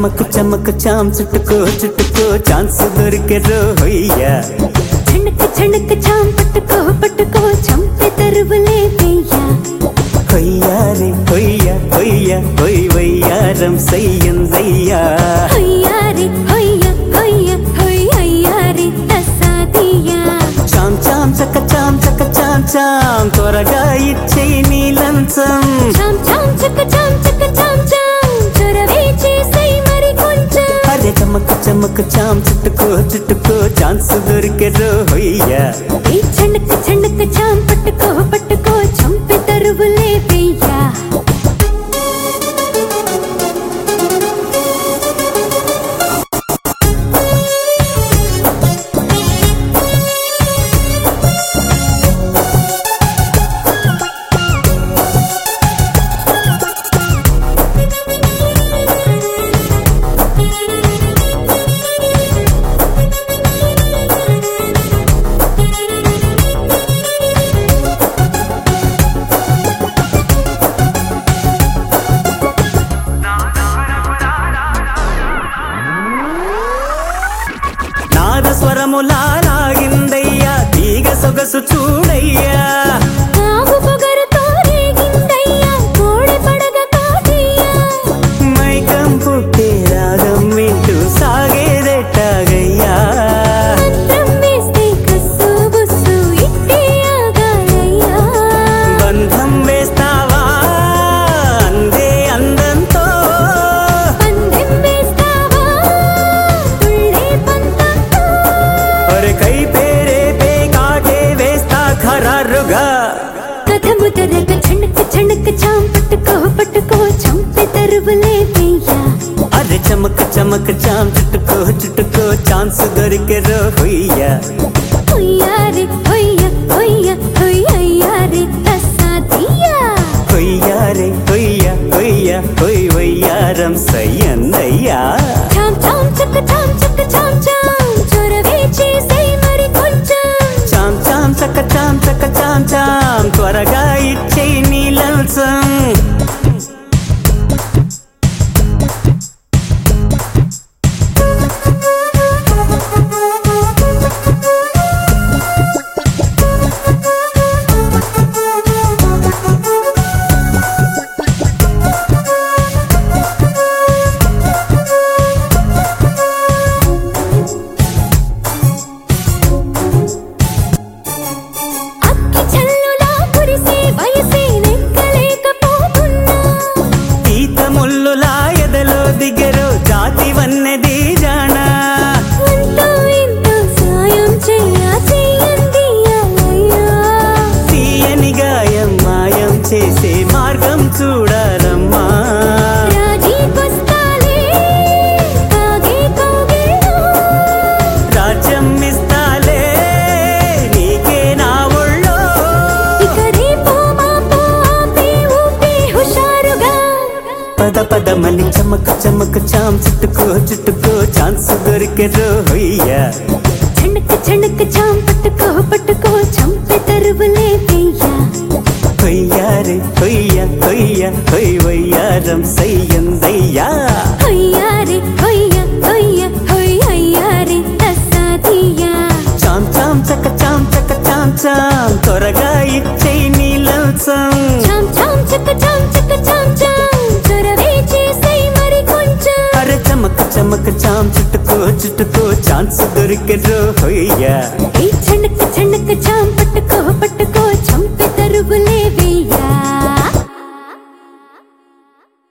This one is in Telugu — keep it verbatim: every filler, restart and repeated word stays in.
చమక్ చమక్ చాం చుట్టుకో చుట్టుకో ఛాన్స్ దొరికే రోయ్యా చణక్ చణక్ చాం పట్టుకో పట్టుకో చంపే తరువులే వెయ్యా కొయ్యా రే కొయ్యా కొయ్యా కొయ్ వయ్యారం సయ్యందయ్యా హొయ్యా రే హొయ్యా హొయ్యా హొయ్ అయ్యా రే తసాదియా చాం చాం చక చాం చక చాం చాం త్వరగా ఇచ్చేయి నీ లంచం చాం చాం చక చాం చక చాం చాం చొరవే చేసేయ్ మరి కొంచెం అరే చమక్ చమక్ చాం చుట్టుకో చుట్టుకో ఛాన్స్ దొరికే రోయ్యా ఈ చణక్ చణక్ చాం పట్టుకో పట్టుకో చంపే తరువులే వెయ్యా స్వరములాగిందయ్యా తీగ సొగసు చూడయ్యా కావు పొగరుతో రేగిందయ్యా కోడె పడగ కాటయ్యా మైకం పుట్టే రాగం వింటూ సాగేదెట్టాగయ్యా మంత్రం వేస్తే కస్సు బుస్సు ఇట్టే ఆగాలయ్యా బంధం వేస్తావా అందే అందంతో పందెం వేస్తావా తుళ్ళే పంతంతో ఒరే కై పేరే పే కాటే వేస్తా ఖరారుగా కథ ముదరగ చణక్ చణక్ చాం పట్టుకో పట్టుకో చంపే తరువులే వెయ్యా అరే చమక్ చమక్ చాం చుట్టుకో చుట్టుకో ఛాన్స్ దొరికే రోయ్యా హొయ్యా రే హొయ్యా హొయ్యా హొయ్ అయ్యా రే తసాదియా కొయ్యా రే కొయ్యా కొయ్యా కొయ్ వయ్యారం సయ్యందయ్యా చాం చాం చక చాం చక చాం చాం చొరవే చేసేయ్ మరి కొంచెం చాం చాం చక చాం చక చాం చాం త్వరగా ఇచ్చేయి నీ లంచం అక్కి చల్లులా కురిసే వయసే నెక్కలేకపోతున్నా ఈత ముల్లులా ఎదలో దిగరు జాతి వన్నెది జానా అంతో ఇంతో సాయం చెయ్యా చెయ్యందియాలయ్యా తీయని గాయం మాయం చేసే మార్గం చూడాలమ్మా రాజీకొస్తాలే కాగే కోగిల్లో రాజ్యం ఇస్తాలే నీకే నా ఒళ్ళో ఇక రేపో మాపో ఆపే ఊపే హుషారుగా పద పదమని చమక్ చమక్ చాం చుట్టుకో చుట్టుకో ఛాన్స్ దొరికే రోయ్యా చణక్ చణక్ చాం పట్టుకో పట్టుకో చంపే తరువులే వెయ్యా కొయ్యా రే కొయ్యా కొయ్యా కొయ్ వయ్యారం సయ్యందయ్యా హొయ్యా రే హొయ్యా హొయ్యా హొయ్ అయ్యా రే తసాదియా చాం చాం చక చాం చక చాం చాం త్వరగా ఇచ్చేయి నీ లంచం చాం చాం చక చాం చక చాం చాం చొరవే చేసేయ్ మరి కొంచెం అరే చమక్ చమక్ చాం చుట్టుకో చుట్టుకో ఛాన్స్ దొరికే రోయ్యా ఈ చణక్ చణక్ చాం పట్టుకో పట్టుకో చంపే తరువులే